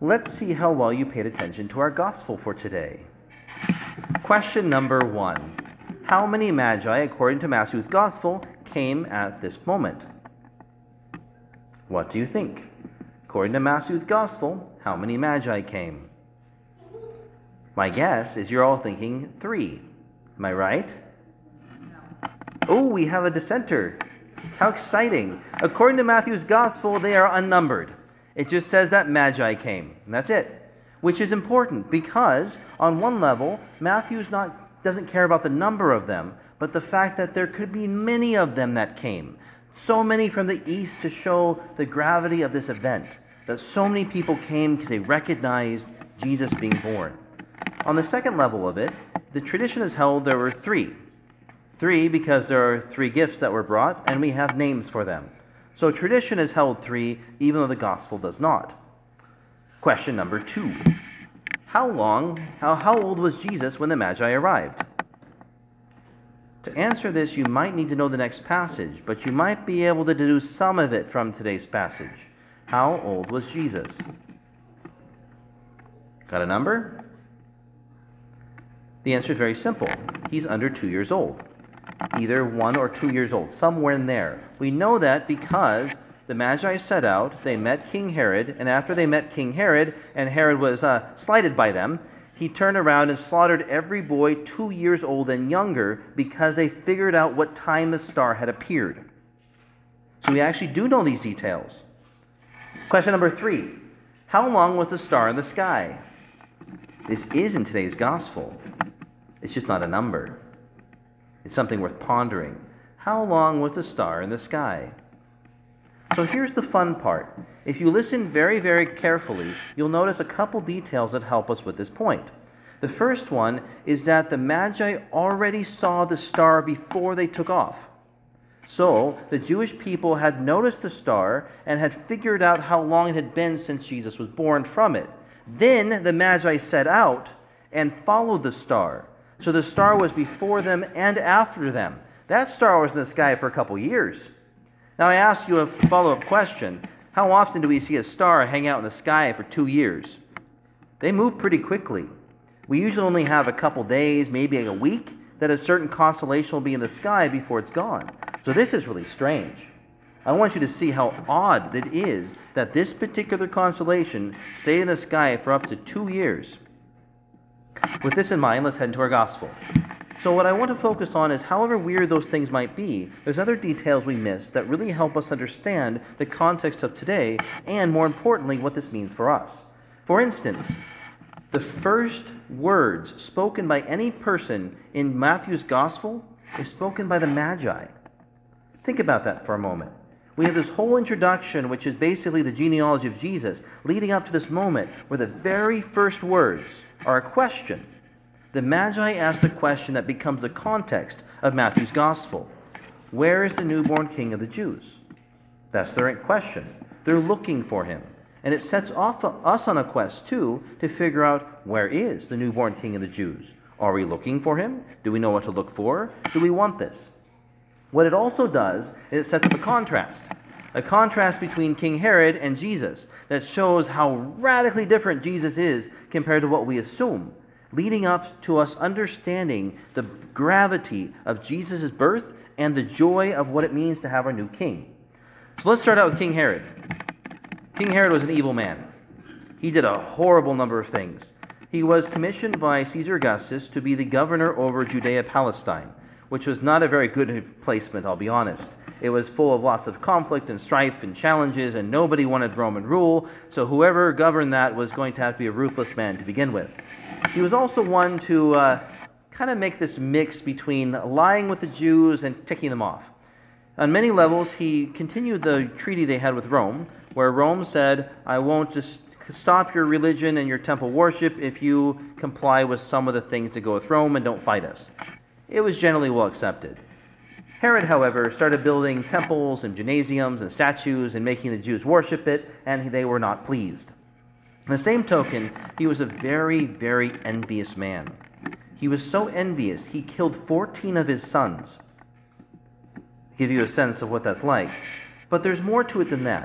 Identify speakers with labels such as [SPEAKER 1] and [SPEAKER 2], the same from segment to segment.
[SPEAKER 1] Let's see how well you paid attention to our gospel for today. Question number 1. How many magi, according to Matthew's gospel, came at this moment? What do you think? According to Matthew's gospel, how many magi came? My guess is you're all thinking 3. Am I right? Oh, we have a dissenter. How exciting. According to Matthew's gospel, they are unnumbered. It just says that magi came, and that's it. Which is important because, on one level, Matthew doesn't care about the number of them, but the fact that there could be many of them that came. So many from the east to show the gravity of this event. That so many people came because they recognized Jesus being born. On the second level of it, the tradition is held there were 3. 3 because there are 3 gifts that were brought, and we have names for them. So tradition is held 3, even though the gospel does not. Question number 2. How old was Jesus when the Magi arrived? To answer this, you might need to know the next passage, but you might be able to deduce some of it from today's passage. How old was Jesus? Got a number? The answer is very simple. He's under 2 years old. Either 1 or 2 years old, somewhere in there. We know that because the Magi set out, they met King Herod, and after they met King Herod, and Herod was slighted by them, he turned around and slaughtered every boy 2 years old and younger because they figured out what time the star had appeared. So we actually do know these details. Question number 3. How long was the star in the sky? This is in today's gospel. It's just not a number. It's something worth pondering. How long was the star in the sky? So here's the fun part. If you listen very, very carefully, you'll notice a couple details that help us with this point. The first one is that the Magi already saw the star before they took off. So the Jewish people had noticed the star and had figured out how long it had been since Jesus was born from it. Then the Magi set out and followed the star. So the star was before them and after them. That star was in the sky for a couple years. Now I ask you a follow-up question. How often do we see a star hang out in the sky for 2 years? They move pretty quickly. We usually only have a couple days, maybe a week, that a certain constellation will be in the sky before it's gone. So this is really strange. I want you to see how odd it is that this particular constellation stayed in the sky for up to 2 years. With this in mind, let's head into our gospel. So what I want to focus on is, however weird those things might be, there's other details we miss that really help us understand the context of today and, more importantly, what this means for us. For instance, the first words spoken by any person in Matthew's gospel is spoken by the Magi. Think about that for a moment. We have this whole introduction, which is basically the genealogy of Jesus, leading up to this moment where the very first words are a question. The Magi ask the question that becomes the context of Matthew's gospel. Where is the newborn king of the Jews? That's the right question. They're looking for him. And it sets off us on a quest, too, to figure out, where is the newborn king of the Jews? Are we looking for him? Do we know what to look for? Do we want this? What it also does is it sets up a contrast between King Herod and Jesus that shows how radically different Jesus is compared to what we assume, leading up to us understanding the gravity of Jesus' birth and the joy of what it means to have our new king. So let's start out with King Herod. King Herod was an evil man. He did a horrible number of things. He was commissioned by Caesar Augustus to be the governor over Judea-Palestine, which was not a very good placement, I'll be honest. It was full of lots of conflict and strife and challenges, and nobody wanted Roman rule, so whoever governed that was going to have to be a ruthless man to begin with. He was also one to kind of make this mix between lying with the Jews and ticking them off. On many levels, he continued the treaty they had with Rome, where Rome said, I won't just stop your religion and your temple worship if you comply with some of the things that go with Rome and don't fight us. It was generally well accepted. Herod, however, started building temples and gymnasiums and statues and making the Jews worship it, and they were not pleased. On the same token, he was a very, very envious man. He was so envious, he killed 14 of his sons. To give you a sense of what that's like. But there's more to it than that.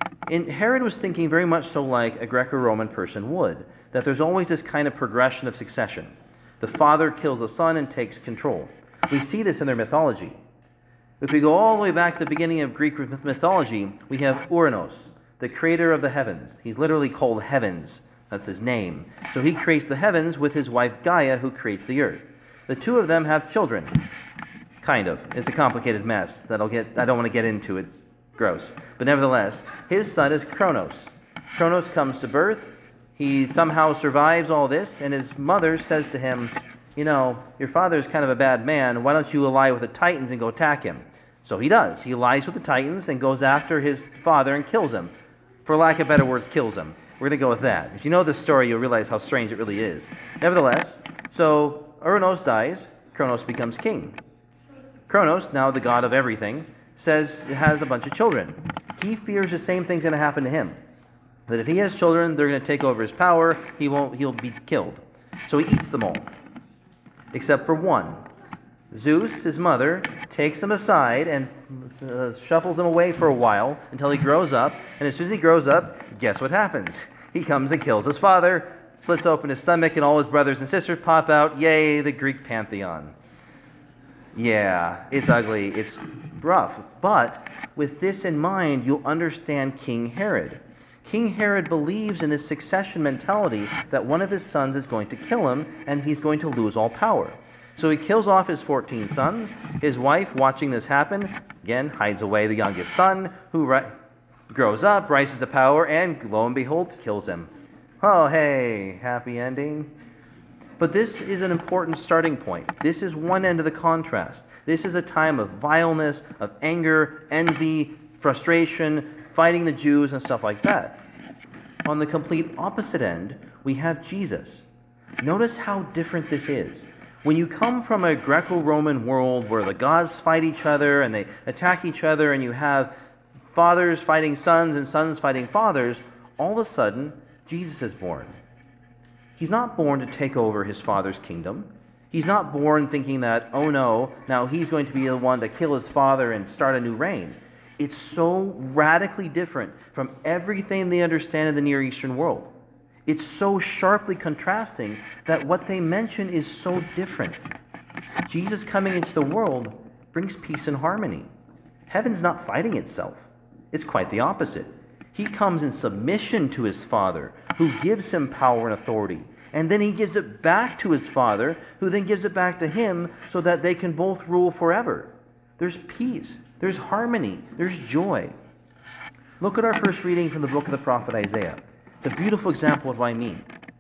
[SPEAKER 1] And Herod was thinking very much so like a Greco-Roman person would, that there's always this kind of progression of succession. The father kills the son and takes control. We see this in their mythology. If we go all the way back to the beginning of Greek mythology, we have Uranos, the creator of the heavens. He's literally called Heavens. That's his name. So he creates the heavens with his wife Gaia, who creates the earth. The two of them have children. Kind of. It's a complicated mess that I don't want to get into. It's gross. But nevertheless, his son is Kronos. Kronos comes to birth. He somehow survives all this, and his mother says to him, your father's kind of a bad man. Why don't you ally with the Titans and go attack him? So he does. He allies with the Titans and goes after his father and kills him. For lack of better words, kills him. We're going to go with that. If you know this story, you'll realize how strange it really is. Nevertheless, so Uranos dies. Kronos becomes king. Kronos, now the god of everything, has a bunch of children. He fears the same thing's going to happen to him. That if he has children, they're going to take over his power. He'll be killed. So he eats them all. Except for one. Zeus, his mother, takes him aside and shuffles him away for a while until he grows up. And as soon as he grows up, guess what happens? He comes and kills his father, slits open his stomach, and all his brothers and sisters pop out. Yay, the Greek pantheon. Yeah, it's ugly. It's rough. But with this in mind, you'll understand King Herod. King Herod believes in this succession mentality that one of his sons is going to kill him and he's going to lose all power. So he kills off his 14 sons. His wife, watching this happen, again, hides away the youngest son, who grows up, rises to power, and lo and behold, kills him. Oh, hey, happy ending. But this is an important starting point. This is one end of the contrast. This is a time of vileness, of anger, envy, frustration, fighting the Jews and stuff like that. On the complete opposite end, we have Jesus. Notice how different this is. When you come from a Greco-Roman world where the gods fight each other and they attack each other and you have fathers fighting sons and sons fighting fathers, all of a sudden, Jesus is born. He's not born to take over his father's kingdom. He's not born thinking that, oh no, now he's going to be the one to kill his father and start a new reign. It's so radically different from everything they understand in the Near Eastern world. It's so sharply contrasting that what they mention is so different. Jesus coming into the world brings peace and harmony. Heaven's not fighting itself. It's quite the opposite. He comes in submission to his Father, who gives him power and authority. And then he gives it back to his Father, who then gives it back to him so that they can both rule forever. There's peace. There's harmony. There's joy. Look at our first reading from the book of the prophet Isaiah. It's a beautiful example of what I mean.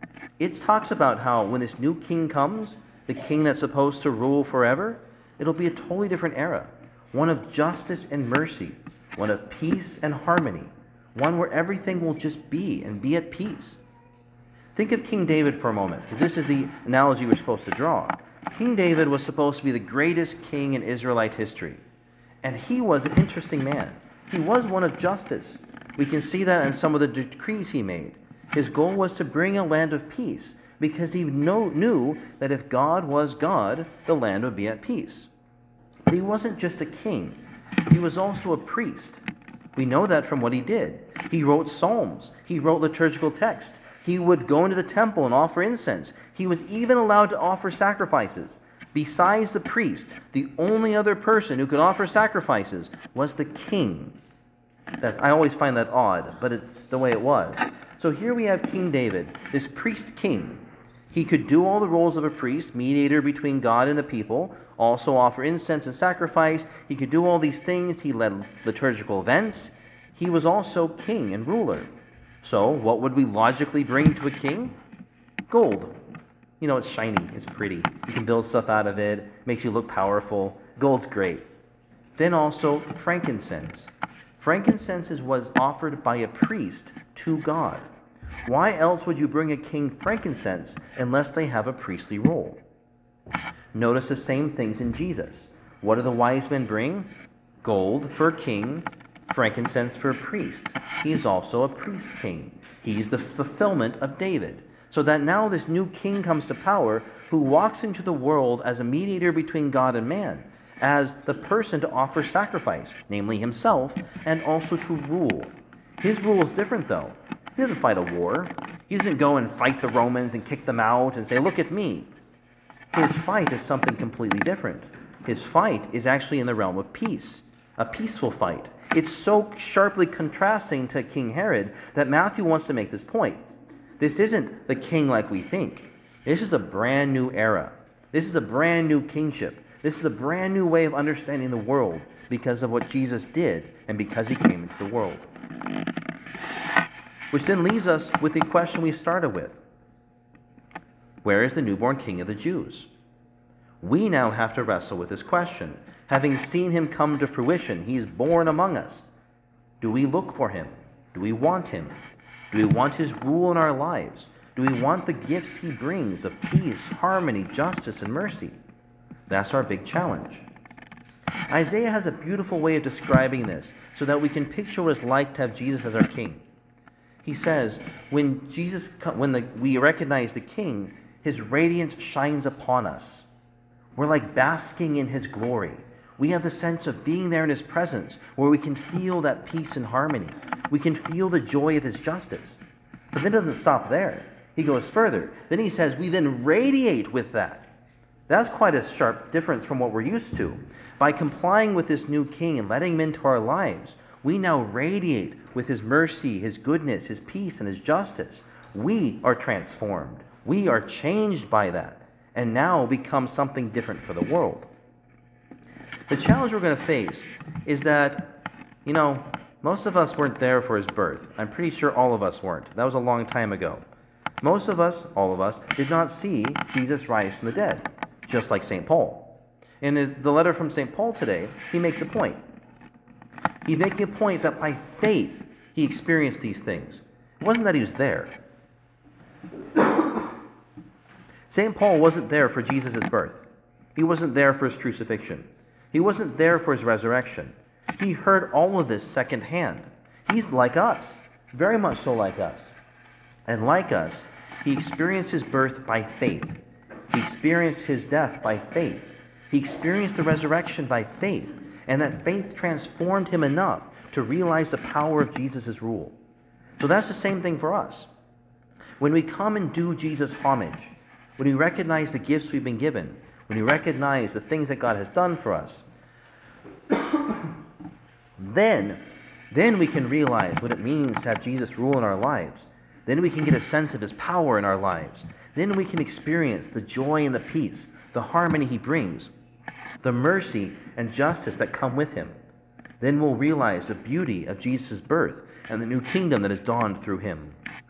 [SPEAKER 1] It talks about how when this new king comes, the king that's supposed to rule forever, it'll be a totally different era. One of justice and mercy. One of peace and harmony. One where everything will just be and be at peace. Think of King David for a moment, because this is the analogy we're supposed to draw. King David was supposed to be the greatest king in Israelite history. And he was an interesting man. He was one of justice. We can see that in some of the decrees he made. His goal was to bring a land of peace, because he knew that if God was God, the land would be at peace. But he wasn't just a king. He was also a priest. We know that from what he did. He wrote psalms. He wrote liturgical text. He would go into the temple and offer incense. He was even allowed to offer sacrifices. Besides the priest, the only other person who could offer sacrifices was the king. I always find that odd, but it's the way it was. So here we have King David, this priest king. He could do all the roles of a priest, mediator between God and the people, also offer incense and sacrifice. He could do all these things. He led liturgical events. He was also king and ruler. So what would we logically bring to a king? Gold. You know, it's shiny, it's pretty. You can build stuff out of it, makes you look powerful. Gold's great. Then also frankincense. Frankincense was offered by a priest to God. Why else would you bring a king frankincense unless they have a priestly role? Notice the same things in Jesus. What do the wise men bring? Gold for a king, frankincense for a priest. He is also a priest king. He's the fulfillment of David. So that now this new king comes to power who walks into the world as a mediator between God and man, as the person to offer sacrifice, namely himself, and also to rule. His rule is different, though. He doesn't fight a war. He doesn't go and fight the Romans and kick them out and say, look at me. His fight is something completely different. His fight is actually in the realm of peace, a peaceful fight. It's so sharply contrasting to King Herod that Matthew wants to make this point. This isn't the king like we think. This is a brand new era. This is a brand new kingship. This is a brand new way of understanding the world because of what Jesus did and because he came into the world. Which then leaves us with the question we started with. Where is the newborn king of the Jews? We now have to wrestle with this question. Having seen him come to fruition, he's born among us. Do we look for him? Do we want him? Do we want his rule in our lives? Do we want the gifts he brings of peace, harmony, justice, and mercy? That's our big challenge. Isaiah has a beautiful way of describing this so that we can picture what it's like to have Jesus as our king. He says, when we recognize the king, his radiance shines upon us. We're like basking in his glory. We have the sense of being there in his presence, where we can feel that peace and harmony. We can feel the joy of his justice. But then it doesn't stop there. He goes further. Then he says, we then radiate with that. That's quite a sharp difference from what we're used to. By complying with this new king and letting him into our lives, we now radiate with his mercy, his goodness, his peace, and his justice. We are transformed. We are changed by that, and now become something different for the world. The challenge we're going to face is that, most of us weren't there for his birth. I'm pretty sure all of us weren't. That was a long time ago. Most of us, all of us, did not see Jesus rise from the dead, just like St. Paul. In the letter from St. Paul today, he makes a point. He's making a point that by faith he experienced these things. It wasn't that he was there. St. Paul wasn't there for Jesus' birth. He wasn't there for his crucifixion. He wasn't there for his resurrection. He heard all of this secondhand. He's like us, very much so like us. And like us, he experienced his birth by faith. He experienced his death by faith. He experienced the resurrection by faith. And that faith transformed him enough to realize the power of Jesus' rule. So that's the same thing for us. When we come and do Jesus homage, when we recognize the gifts we've been given, when we recognize the things that God has done for us, then we can realize what it means to have Jesus rule in our lives. Then we can get a sense of his power in our lives. Then we can experience the joy and the peace, the harmony he brings, the mercy and justice that come with him. Then we'll realize the beauty of Jesus' birth and the new kingdom that has dawned through him.